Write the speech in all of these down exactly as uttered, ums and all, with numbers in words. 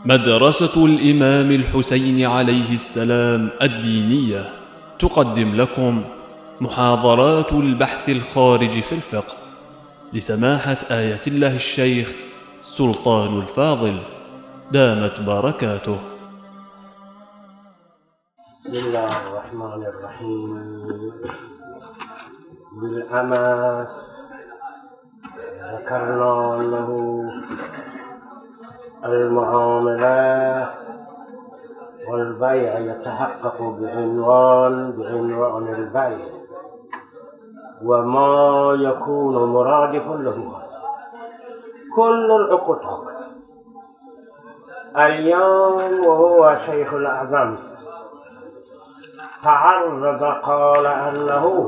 مدرسة الإمام الحسين عليه السلام الدينية تقدم لكم محاضرات البحث الخارج في الفقه لسماحة آية الله الشيخ سلطان الفاضل دامت بركاته. بسم الله الرحمن الرحيم. بالأمس ذكرنا أنه المعاملة والبيع يتحقق بعنوان بعنوان البيع وما يكون مرادفا له كل العقود هكذا. اليوم وهو شيخ الأعظم تعرض قال أنه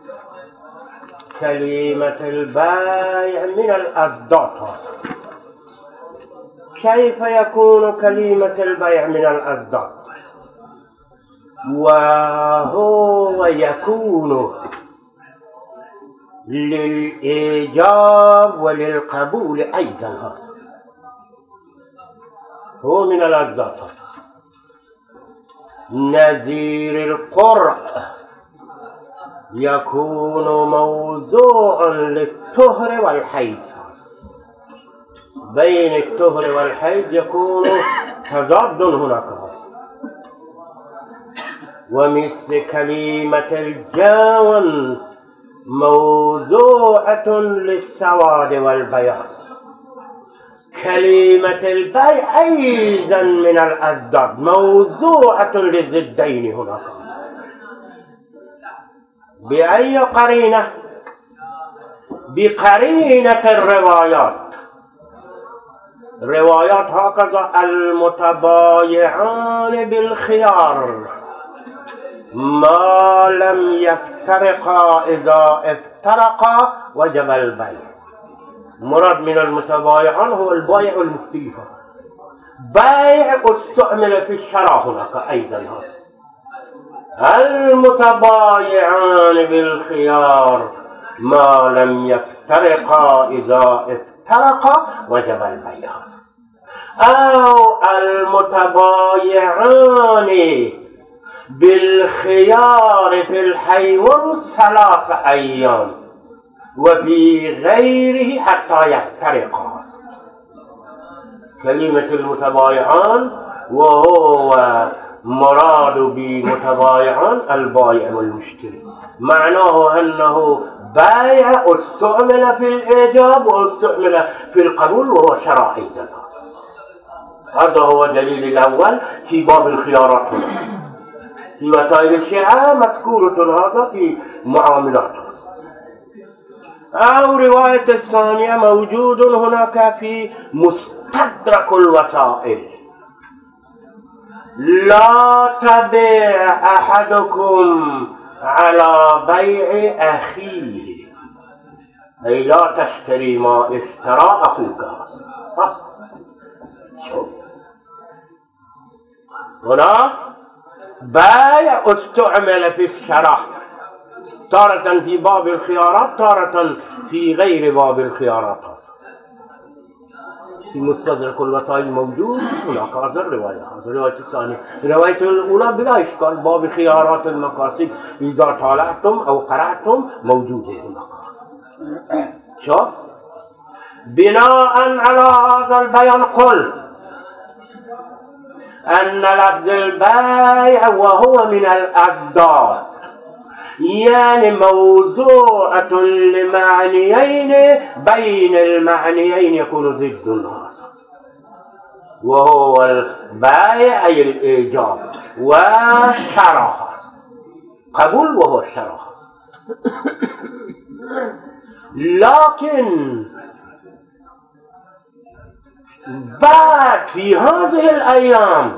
كلمة البيع من الأصداق. كيف يكون كلمة البيع من الأصداق وهو يكون للإيجاب وللقبول أيضا؟ هو من الأصداق. نذير القرء يكون موضوعا للطهر والحيض. بين الطهر والحيض يكون تضاد هناك. ومثل كلمة الجاون موضوعة للسواد والبياض. كلمة البيع أيضا من الأصداد موضوعة للضدين هناك. بأي قرينة؟ بقرينة الروايات. روايات هكذا: المتبايعان بالخيار ما لم يفترقا، إذا افترقا وجب البيع. مراد من المتبايعان هو البائع المختلف. بيع استعمل في الشراء هناك أيضا. المتبايعان بالخيار ما لم يفترقا، إذا افترقا وجب البيع. أو المتبايعان بالخيار في الحيوان ثلاث أيام وفي غيره حتى يفترقا. كلمة المتبايعان وهو مراد بمتبايعان البائع والمشتري، معناه أنه بيع استعمل في الإيجاب واستعمل في القبول وهو شراء أيضا. هذا هو الدليل الأول في باب الخيارات. في مسائل الشيعة مذكورة هذا في معاملات. أو رواية الثانية موجود هناك في مستدرك الوسائل: لا تبيع أحدكم على بيع أخيه، أي لا تشتري ما اشترى أخوك. هنا بيع استعمل في الشراء، تارة في باب الخيارات، تارة في غير باب الخيارات. في مستدرك الوسائل موجود هناك هذا الرواية. هذا الرواية الثانية. الرواية الأولى بلا إشكال باب خيارات المقاصد إذا طالعتم أو قرأتم موجودة هناك. شوف، بناء على هذا البيان قل أن لفظ البيع وهو من الأصداد، يعني موضوعة لمعنيين، بين المعنيين يكون ضد هذا، وهو البيع أي الإيجاب والشراء، قبول وهو الشراء. لكن بعد في هذه الأيام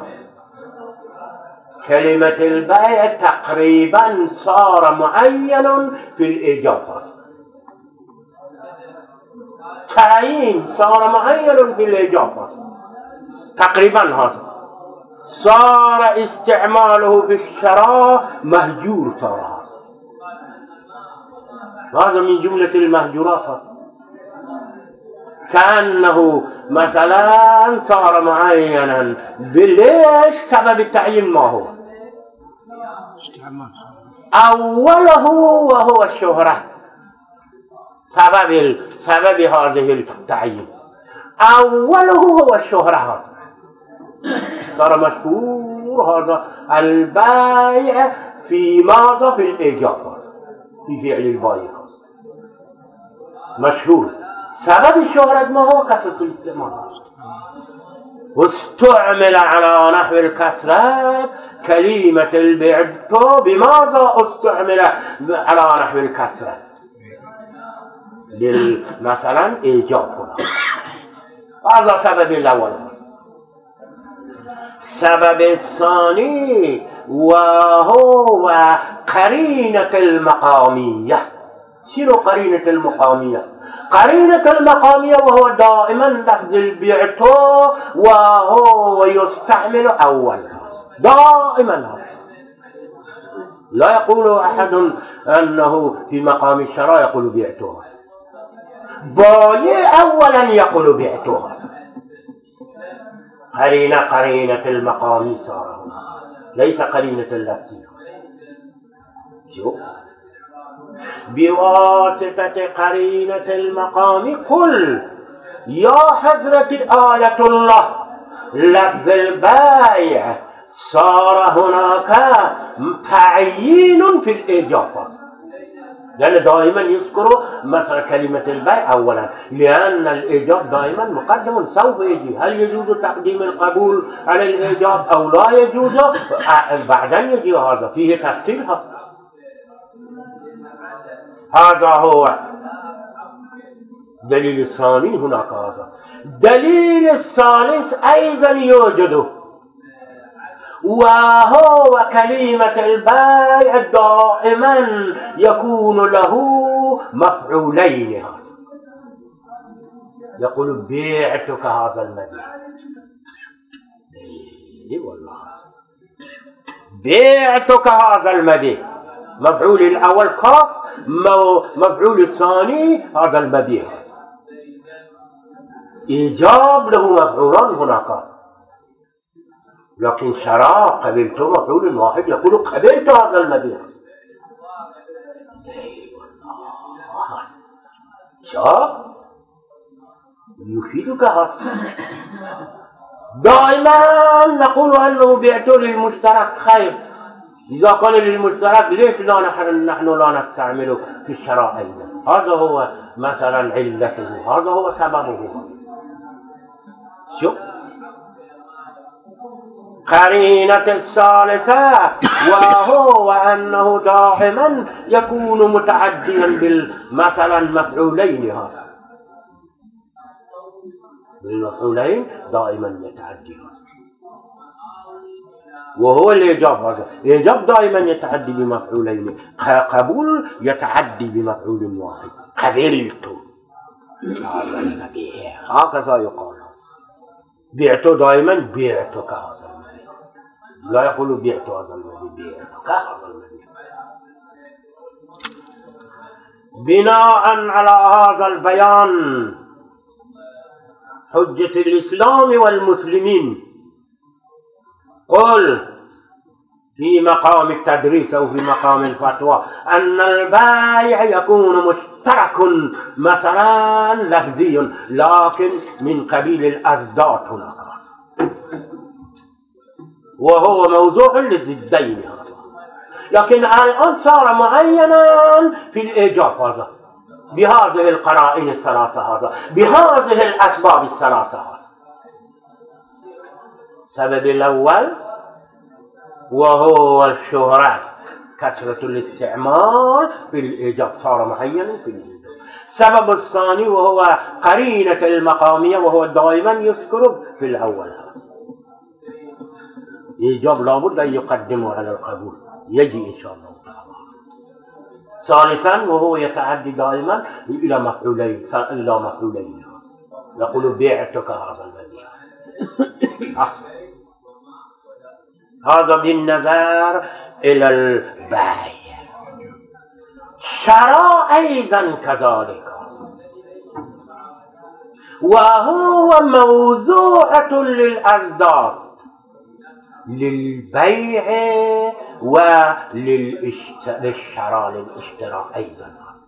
كلمة البيع تقريبا صار معين في الإيجاب. تعيين صار معين في الإيجاب تقريبا. هذا صار استعماله في الشراء مهجور. صار هذا هذا من جملة المهجورات. كأنه مثلا صار معينا بليش سبب التعيين ما هو أوله وهو الشهرة سبب سبب هذه التعيين أوله هو الشهرة صار مشهور هذا البيع في ماذا في الإيجاب في فعل البيع مشهور سبب الشهرة ما هو كسرة الاستعمال واستعمل على نحو الكسرة كلمة البعت بماذا استعمل على نحو الكسرة مثلا إيجاب هنا هذا سبب الأول السبب الثاني وهو قرينة المقامية شنو قرينة المقامية؟ قرينة المقامية وهو دائما لفظ البعت وهو يستعمل أول دائما لا يقول أحد أنه في مقام الشراء يقول بعتها بايع أولا يقول بعتها قرينة قرينة المقام صار هنا ليس قرينة اللفظ شو بواسطة قرينة المقام قل يا حضرة آية الله لفظ البيع صار هناك تعيين في الإجابة لأن دائما يذكر مثلا كلمة البيع أولا لأن الإيجاب دائما مقدم سوف يجي هل يجوز تقديم القبول على الإيجاب أو لا يجوز بعدين يجي هذا فيه تفصيل هذا هو دليل الثاني هناك هذا دليل الثالث أيضا يوجد وهو كلمة البيع دائما يكون له مفعولين هذا يقول بيعتك هذا المبيع اي والله بيعتك هذا المبيع مفعول الأول كاف مفعول الثاني هذا المبيع إيجاب له مفعولان هناك لكن شراء قبلت مفعول واحد يقول قبلت هذا المبيع اي والله شاء يفيدك هذا دائما نقول أنه بعت للمشترك خير إذا كان للمشترك ليش لا نحن, نحن لا نستعمله في الشراء أيضا هذا هو مثلا علته هذا هو سببه شو قرينة الثالثة وهو أنه دائما يكون متعديا بالمثلا مفعولين هذا بالمفعولين دائما يتعدي وهو الإيجاب هذا الإيجاب دائما يتعدي بمفعولين قبول يتعدي بمفعول واحد قبلت هذا المبيع هكذا يقال بعت دائما بعتك هذا المبيع لا يقول بعت هذا المبيع بعتك هذا المبيع بناء على هذا البيان حجة الإسلام والمسلمين قل في مقام التدريس أو في مقام الفتوى أن البائع يكون مشترك مثلا لفظي لكن من قبيل الأزداد هناك وهو موضوع للضدين هذا لكن الآن صار معينا في الإيجاب هذا بهذه القرائن الثلاثة هذا بهذه الأسباب الثلاثة هذا السبب الأول وهو الشهرة كثرة الاستعمال في الإيجاب صار معينا في الإيجاب السبب الثاني وهو قرينة المقامية وهو دائما يذكر في الأول إيجاب لابد أن يقدمه على القبول يجي إن شاء الله تعالى ثالثا وهو يتعدي دائما إلى مفعولين إلى مفعولين يقول بعتك هذا المبيع أحسن هذا بالنظر إلى البيع شراء أيضا كذلك وهو موضوعة للأزداد للبيع وللشراء للاشتراء أيضا.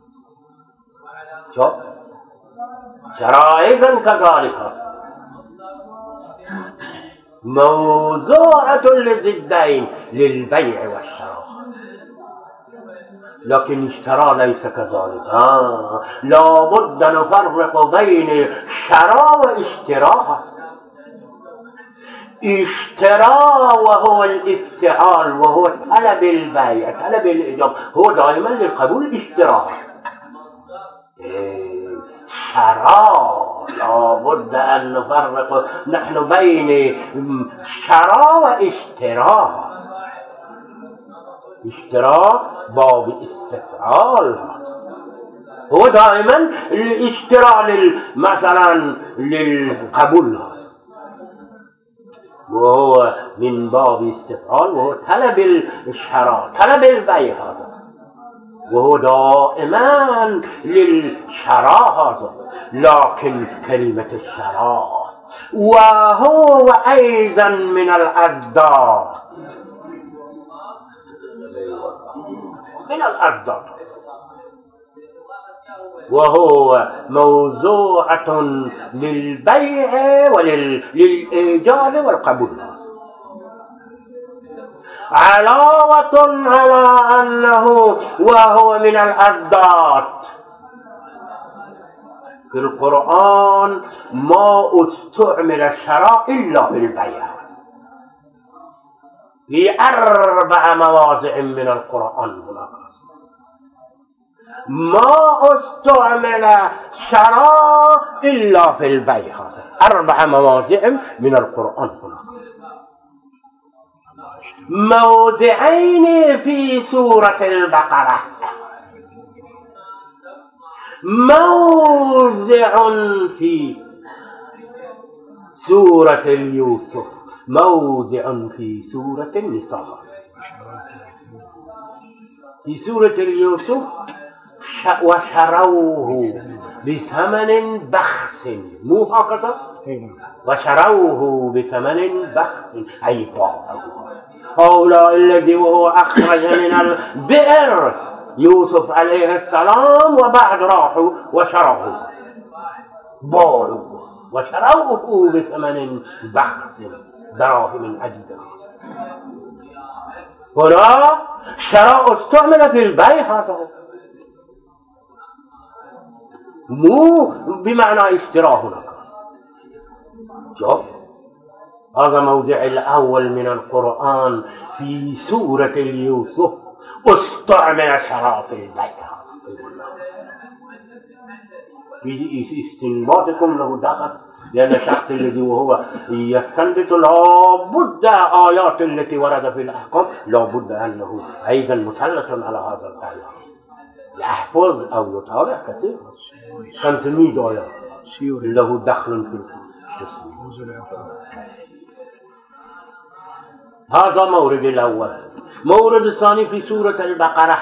شوف شراء أيضا كذلك موضوعة للضدين للبيع والشراء، لكن اشتراء ليس كذلك. آه. لا بد نفرق بين شراء واشتراء. اشتراء وهو الافتعال وهو طلب البيع طلب الإجابة، هو دائما للقبول اشتراء. إيه. شراء لا بد أن نفرق نحن بين شراء واشتراء. اشتراء باب استفعال هو دائما الاشتراء مثلا للقبول وهو من باب استفعال وهو طلب الشراء طلب البيع هذا، وهو دائما للشراء هذا. لكن كلمة الشراء وهو أيضا من الأزداد من الأزداد وهو موضوعة للبيع وللإيجاب والقبول، علاوة على أنه وهو من الأزداد. في القرآن ما استعمل الشراء إلا في البيع في أربع مواضع من القرآن هناك ما استعمل شراء إلا في البيع، أربع مواضع من القرآن هناك. موضعين في سورة البقرة، موضع في سورة اليوسف، موضع في سورة النساء. في سورة اليوسف وشروه بثمن بخس، مو هكذا؟ وشروه بثمن بخس أي باعه. هؤلاء الذي وهو أخرج من البئر يوسف عليه السلام وبعد راحوا وشروه باعوا وشروه بثمن بخس دراهم عديدة. هنا شراء استعمل في البيع هذا مو بمعنى اشتراء هناك. شوف هذا موضع الأول من القرآن في سورة اليوسف استعمل شراء في البيع. في استنباطكم له دخل، لأن الشخص الذي وهو يستنبط لابد آيات التي ورد في الأحكام لابد أنه أيضا مسلط على هذا الآيات، يحفظ أو يطالع كثير خمسمائة آية له دخل في الجسم. هذا مورد الأول. مورد الثاني في سورة البقرة،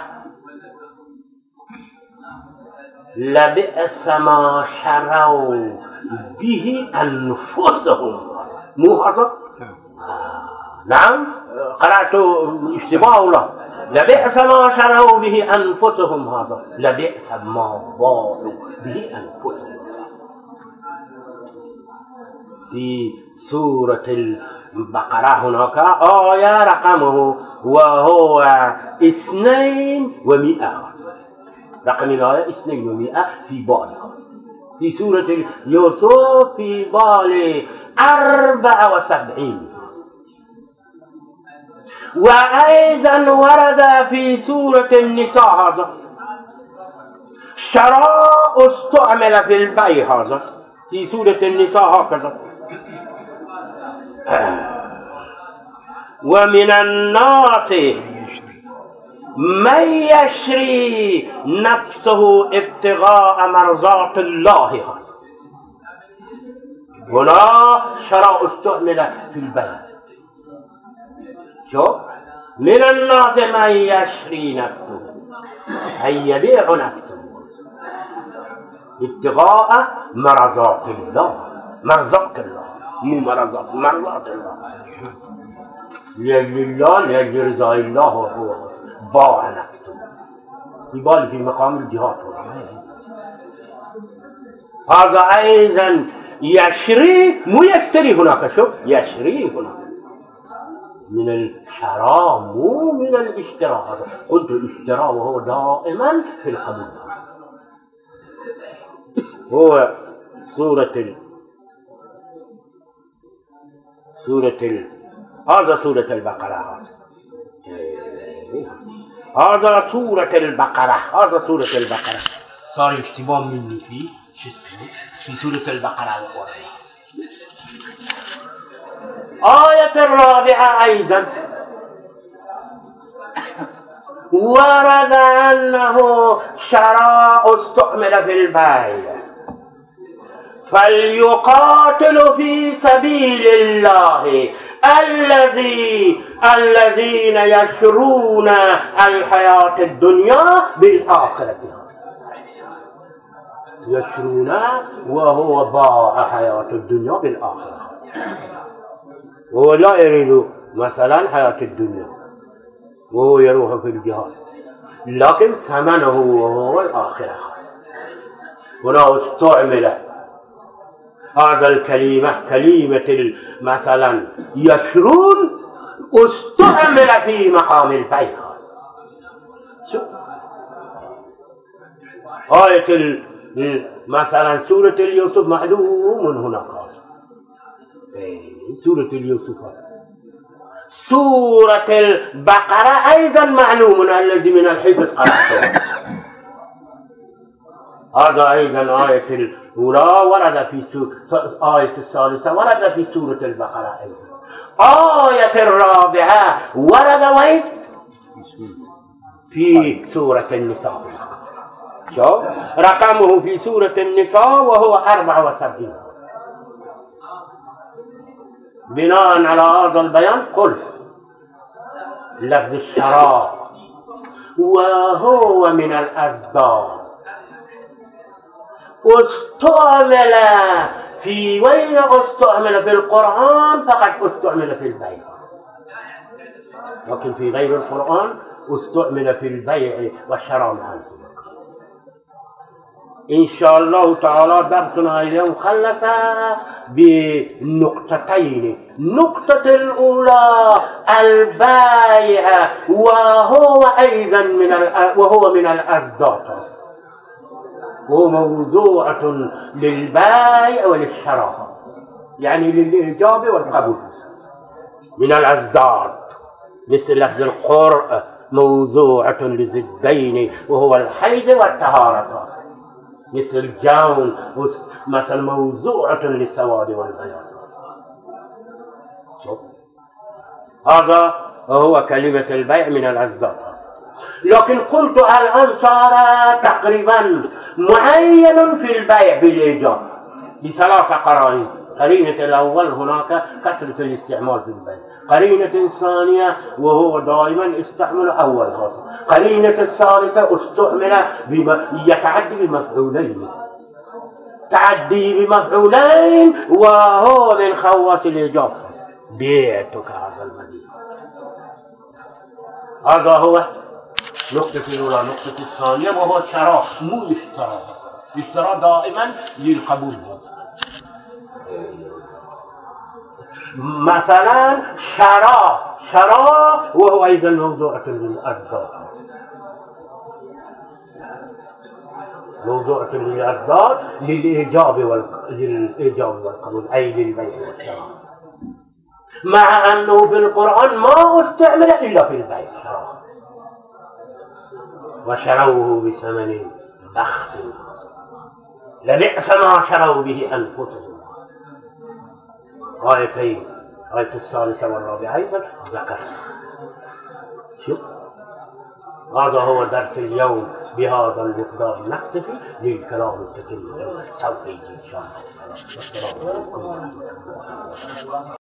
لبئس ما شروا به أنفسهم، مو هذا؟ نعم قرأت اشتباه له. لبئس ما شروا به أنفسهم، هذا لبئس ما باعوا به أنفسهم. في سورة البقرة هناك آية رقمه وهو اثنين ومئة، رقم الآية اثنين ومئة في بالها. في سورة يوسف في بال أربعة وسبعين. وأيضا ورد في سورة النساء هذا شراء استعمل في البيع هذا في سورة النساء هكذا. ومن الناس من يشري نفسه ابتغاء مرضات الله، هنا شراء استعمل في البيع. شو من الناس من يشري نفسه أي يبيع نفسه ابتغاء مرضات الله، مرضات الله مو مرضات، مرضات الله، لأجل الله، لأجل رضا الله هو باع نفسه يبال في مقام الجهاد. هذا أيضا يشري، مو يشتري هناك، شوف يشري هناك من الشراء مو من الاشتراء. قلت الاشتراء وهو دائما في القبول. هو سورة ال سورة ال هذا سورة البقرة، هذا هذا سورة البقرة، هذا سورة البقرة. صار اشتباه مني في شو اسمه في سورة البقرة. آية الرابعة أيضا ورد أنه شراء استعمل في البيع، فليقاتل في سبيل الله الذي الذين يشرون الحياة الدنيا بالآخرة. يشرون وهو باع حياة الدنيا بالآخرة. هو لا يريد مثلا حياة الدنيا وهو يروح في الجهاد، لكن ثمنه وهو الآخرة. هنا استعمل هذا الكلمة، كلمة مثلا يشرون، استعمل في مقام البيع. شوف آية مثلا سورة اليوسف معلوم هناك، سورة اليوسف. سورة البقرة أيضا معلوم الذي من الحفظ قرأته. هذا أيضا آية الأولى ورد في سورة، آية الثالثة ورد في سورة البقرة أيضا. آية الرابعة ورد وين؟ في سورة النساء. شوف رقمه في سورة النساء وهو أربعة وسبعين. بناء على هذا البيان قل لفظ الشراء وهو من الأزداد استعمل في وين؟ استعمل في القرآن فقط، استعمل في البيع، لكن في غير القرآن استعمل في البيع والشراء معا. إن شاء الله تعالى درسنا اليوم خلص بنقطتين. النقطة الأولى البيع، وهو أيضا من وهو من الأزداد، وهو موضوعة للبيع وللشراء، يعني للإيجاب والقبول. من الأزداد مثل لفظ القرء موضوعة لزدين وهو الحيض والطهارة، مثل الجون مثل موضوعة للسواد والبياض. هذا هو كلمة البيع من الأزداد. لكن قلت الآن صار تقريبا معين في البيع بالإيجاب بثلاث قرائن. قرينة الأول هناك كثرة الاستعمال في البيع، قرينة الثانية وهو دائما استعمل أول هذا، قرينة الثالثة استعمل بما يتعدي بمفعولين، تعدي بمفعولين وهو من خواص الإيجاب. بيعتك هذا المبيع. هذا هو نقطة الأولى. نقطة الثانية وهو الشراء، مو اشتراء. الاشتراء دائما للقبول. مثلا شراء، شراء وهو أيضا موضوعة للأزداد، موضوعة للأزداد للإيجاب للإيجاب والقبول، أي للبيع والشراء، مع أنه في القرآن ما استعمل إلا في البيع شراء. وشروه بثمن بخس لبئس ما شروا به أنفسهم. آيتين، آية الثالثة والرابعة أيضا ذكر. شوف هذا هو درس اليوم. بهذا المقدار نكتفي للكلام التكلم سوف يجي إن شاء الله. والسلام عليكم ورحمة الله.